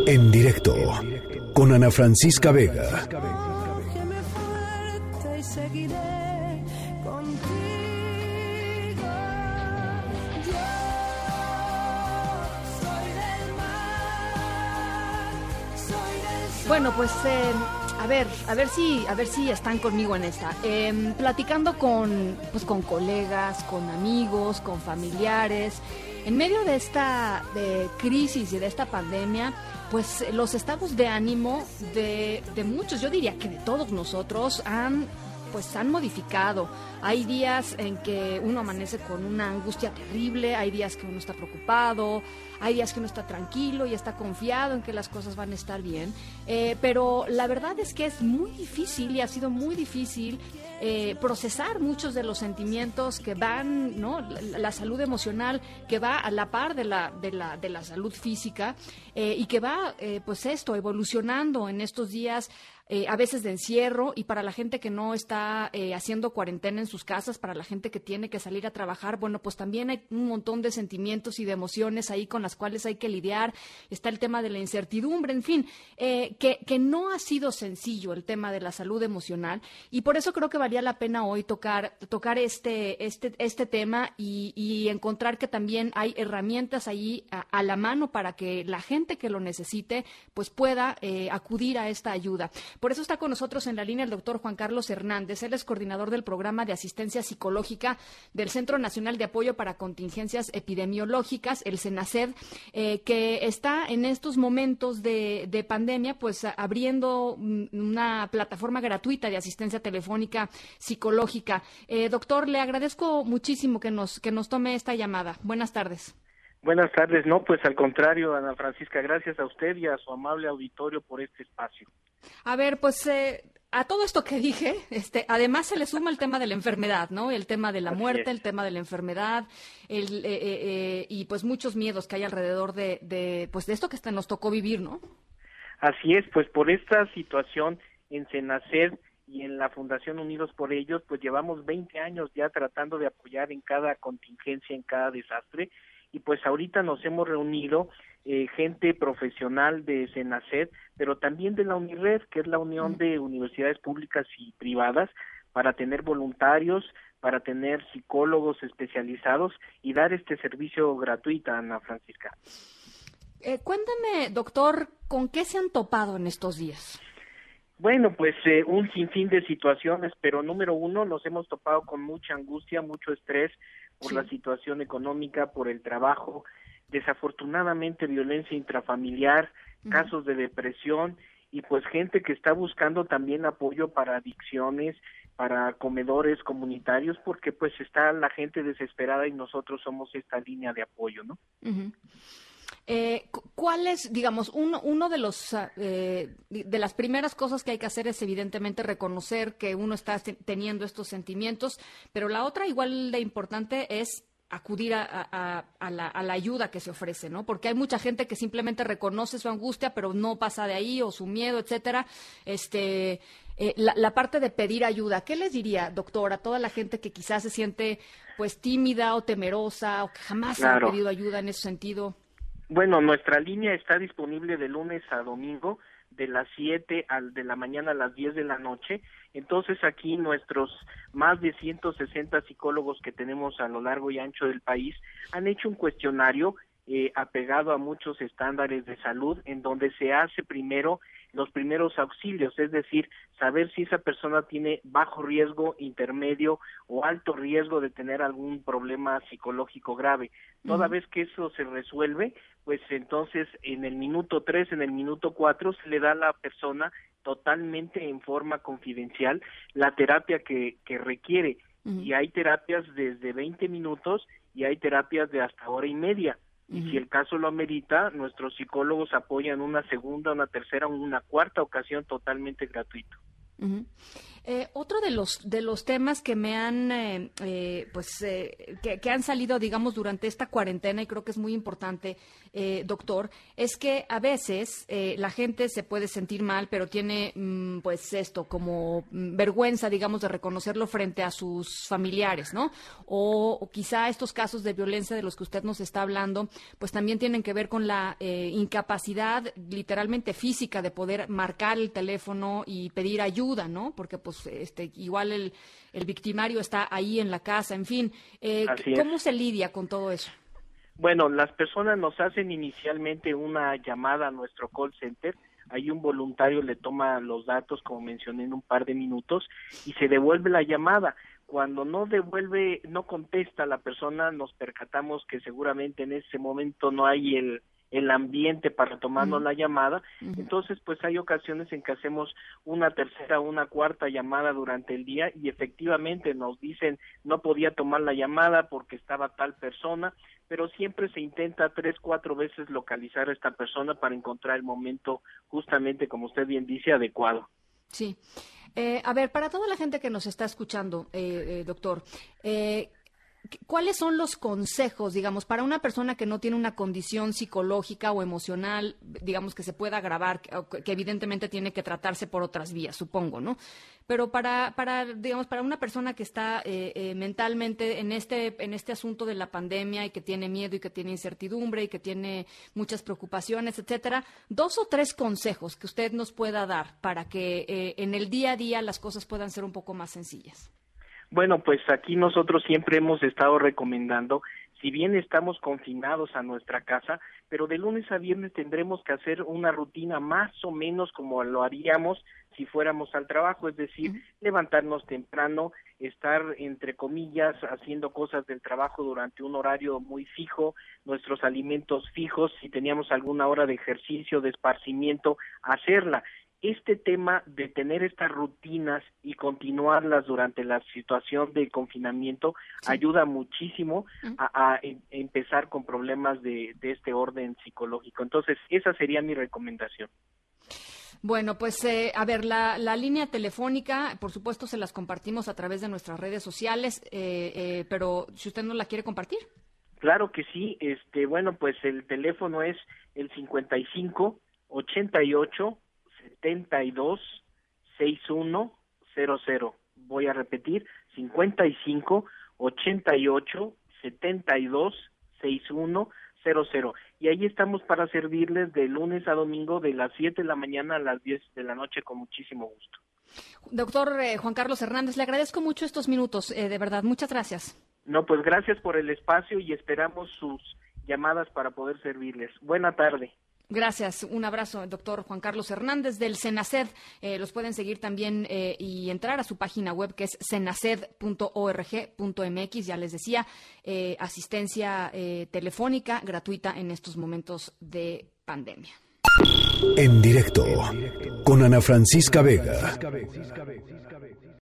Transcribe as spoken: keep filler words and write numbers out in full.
En directo con Ana Francisca Vega. Cógeme fuerte y seguiré contigo. Yo soy del mar, soy del sol. Bueno, pues eh, a ver, a ver si, a ver si están conmigo en esta. Eh, platicando con, pues, con colegas, con amigos, con familiares. En medio de esta de crisis y de esta pandemia, pues los estados de ánimo de, de muchos, yo diría que de todos nosotros, han pues han modificado. Hay días en que uno amanece con una angustia terrible, hay días que uno está preocupado, hay días que uno está tranquilo y está confiado en que las cosas van a estar bien, eh, pero la verdad es que es muy difícil y ha sido muy difícil eh, procesar muchos de los sentimientos que van, ¿no? La, la salud emocional que va a la par de la, de la, de la salud física eh, y que va, eh, pues esto, evolucionando en estos días. Eh, a veces de encierro, y para la gente que no está eh, haciendo cuarentena en sus casas, para la gente que tiene que salir a trabajar, bueno, pues también hay un montón de sentimientos y de emociones ahí con las cuales hay que lidiar. Está el tema de la incertidumbre, en fin, eh, que, que no ha sido sencillo el tema de la salud emocional, y por eso creo que valía la pena hoy tocar, tocar este, este, este tema y, y encontrar que también hay herramientas ahí a, a la mano para que la gente que lo necesite pues pueda eh, acudir a esta ayuda. Por eso está con nosotros en la línea el doctor Juan Carlos Hernández. Él es coordinador del programa de asistencia psicológica del Centro Nacional de Apoyo para Contingencias Epidemiológicas, el CENACED, eh, que está en estos momentos de, de pandemia, pues abriendo una plataforma gratuita de asistencia telefónica psicológica. Eh, doctor, le agradezco muchísimo que nos, que nos tome esta llamada. Buenas tardes. Buenas tardes. No, pues al contrario, Ana Francisca, gracias a usted y a su amable auditorio por este espacio. A ver, pues eh, a todo esto que dije, este, además se le suma el tema de la enfermedad, ¿no? El tema de la Así muerte, es. el tema de la enfermedad, el, eh, eh, y pues muchos miedos que hay alrededor de, de, pues de esto que hasta nos tocó vivir, ¿no? Así es, pues por esta situación en CENACED y en la Fundación Unidos por Ellos, pues llevamos veinte años ya tratando de apoyar en cada contingencia, en cada desastre, y pues ahorita nos hemos reunido eh, gente profesional de CENACED, pero también de la UNIRED, que es la Unión de Universidades Públicas y Privadas, para tener voluntarios, para tener psicólogos especializados y dar este servicio gratuito, Ana Francisca. Eh, cuéntame, doctor, ¿con qué se han topado en estos días? Bueno, pues eh, un sinfín de situaciones, pero número uno, nos hemos topado con mucha angustia, mucho estrés por Sí. la situación económica, por el trabajo, desafortunadamente violencia intrafamiliar, uh-huh. casos de depresión y pues gente que está buscando también apoyo para adicciones, para comedores comunitarios, porque pues está la gente desesperada y nosotros somos esta línea de apoyo, ¿no? Uh-huh. Eh, ¿Cuál es, digamos, uno, uno de los eh, de las primeras cosas que hay que hacer es evidentemente reconocer que uno está teniendo estos sentimientos, pero la otra igual de importante es acudir a, a, a, la, a la ayuda que se ofrece, ¿no? Porque hay mucha gente que simplemente reconoce su angustia, pero no pasa de ahí, o su miedo, etcétera. Este, eh, la, la parte de pedir ayuda, ¿qué les diría, doctor, a toda la gente que quizás se siente pues tímida o temerosa o que jamás Claro. ha pedido ayuda en ese sentido? Bueno, nuestra línea está disponible de lunes a domingo, de las siete al de la mañana a las diez de la noche. Entonces aquí nuestros más de ciento sesenta psicólogos que tenemos a lo largo y ancho del país han hecho un cuestionario eh, apegado a muchos estándares de salud, en donde se hace primero los primeros auxilios, es decir, saber si esa persona tiene bajo riesgo, intermedio o alto riesgo de tener algún problema psicológico grave. Toda uh-huh. vez que eso se resuelve, pues entonces en el minuto tres, en el minuto cuatro, se le da a la persona totalmente en forma confidencial la terapia que, que requiere. Uh-huh. Y hay terapias desde veinte minutos y hay terapias de hasta hora y media. Y uh-huh. si el caso lo amerita, nuestros psicólogos apoyan una segunda, una tercera, una cuarta ocasión totalmente gratuito. Uh-huh. Eh, otro de los de los temas que me han eh, eh, pues eh, que, que han salido, digamos, durante esta cuarentena, y creo que es muy importante, eh, doctor, es que a veces eh, la gente se puede sentir mal, pero tiene mm, pues esto como mm, vergüenza, digamos, de reconocerlo frente a sus familiares, ¿no? O, o quizá estos casos de violencia de los que usted nos está hablando, pues también tienen que ver con la eh, incapacidad, literalmente física, de poder marcar el teléfono y pedir ayuda, ¿no? Porque pues este igual el, el victimario está ahí en la casa, en fin. Eh, ¿Cómo es. se lidia con todo eso? Bueno, las personas nos hacen inicialmente una llamada a nuestro call center, ahí un voluntario le toma los datos, como mencioné, en un par de minutos, y se devuelve la llamada. Cuando no devuelve, no contesta la persona, nos percatamos que seguramente en ese momento no hay el el ambiente para tomarnos uh-huh. la llamada, uh-huh. entonces pues hay ocasiones en que hacemos una tercera, una cuarta llamada durante el día y efectivamente nos dicen no podía tomar la llamada porque estaba tal persona, pero siempre se intenta tres, cuatro veces localizar a esta persona para encontrar el momento justamente, como usted bien dice, adecuado. Sí. Eh, a ver, para toda la gente que nos está escuchando, eh, eh, doctor, eh, ¿cuáles son los consejos, digamos, para una persona que no tiene una condición psicológica o emocional, digamos, que se pueda agravar, que, que evidentemente tiene que tratarse por otras vías, supongo, ¿no? Pero para, para digamos, para una persona que está eh, eh, mentalmente en este, en este asunto de la pandemia y que tiene miedo y que tiene incertidumbre y que tiene muchas preocupaciones, etcétera, dos o tres consejos que usted nos pueda dar para que eh, en el día a día las cosas puedan ser un poco más sencillas. Bueno, pues aquí nosotros siempre hemos estado recomendando, si bien estamos confinados a nuestra casa, pero de lunes a viernes tendremos que hacer una rutina más o menos como lo haríamos si fuéramos al trabajo, es decir, uh-huh. levantarnos temprano, estar, entre comillas, haciendo cosas del trabajo durante un horario muy fijo, nuestros alimentos fijos, si teníamos alguna hora de ejercicio, de esparcimiento, hacerla. Este tema de tener estas rutinas y continuarlas durante la situación de confinamiento sí. ayuda muchísimo a, a em, empezar con problemas de, de este orden psicológico. Entonces, esa sería mi recomendación. Bueno, pues eh, a ver, la, la línea telefónica, por supuesto, se las compartimos a través de nuestras redes sociales, eh, eh, pero si usted no la quiere compartir. Claro que sí. Este, bueno, pues el teléfono es el cincuenta y cinco, ochenta y ocho, setenta y dos, sesenta y uno cero cero. Voy a repetir, cincuenta y cinco, ochenta y ocho, setenta y dos, sesenta y uno cero cero. Y ahí estamos para servirles de lunes a domingo de las siete de la mañana a las diez de la noche con muchísimo gusto. Doctor eh, Juan Carlos Hernández, le agradezco mucho estos minutos, eh, de verdad, muchas gracias. No, pues gracias por el espacio y esperamos sus llamadas para poder servirles. Buena tarde. Gracias, un abrazo, doctor Juan Carlos Hernández del Senaced. Eh, los pueden seguir también eh, y entrar a su página web que es senaced punto org punto mx. Ya les decía, eh, asistencia eh, telefónica gratuita en estos momentos de pandemia. En directo con Ana Francisca Vega.